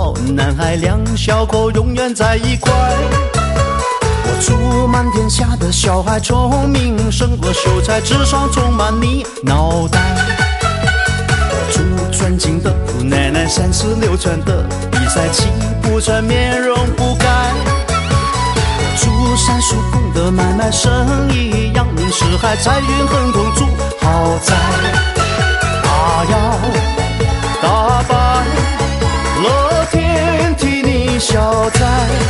好，男孩两小口永远在一块。我祝满天下的小孩聪明胜过秀才，智商充满你脑袋。我祝尊敬的姑奶奶36转的比赛气不喘，面容不改。我祝三叔公的买卖生意扬名四海，财运亨通住豪宅。大摇大摆，乐天替你消灾，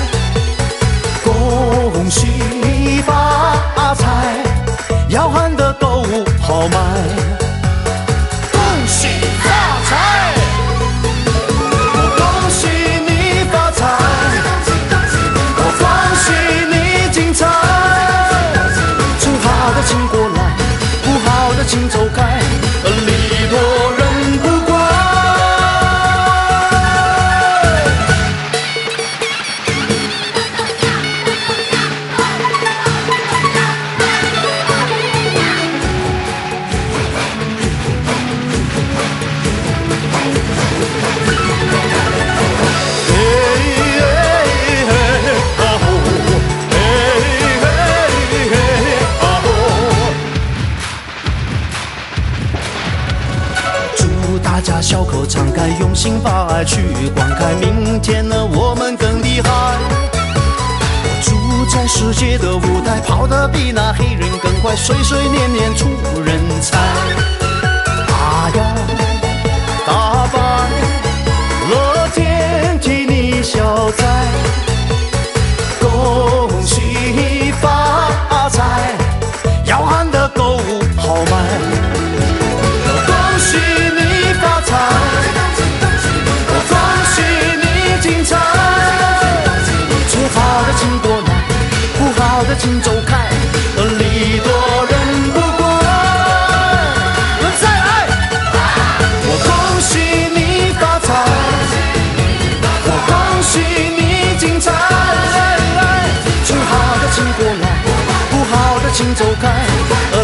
恭喜发财，要喊的购物好买。恭喜发财，我恭喜你发财，我恭喜你精彩。请好的请过来，不好的请走开，礼多人不怪。大家小口敞开，用心把爱去灌溉，明天呢我们更厉害。我住在世界的舞台，跑得比那黑人更快，岁岁年年出人才。大摇大摆，乐天替你消灾，恭喜发财，要喊的购物好买。恭喜你发财，我恭喜你精彩。最好的请过来，不好的请走开，礼多人不怪。再来，我恭喜你发财，我恭喜你精彩。最好的请过来，不好的请走开。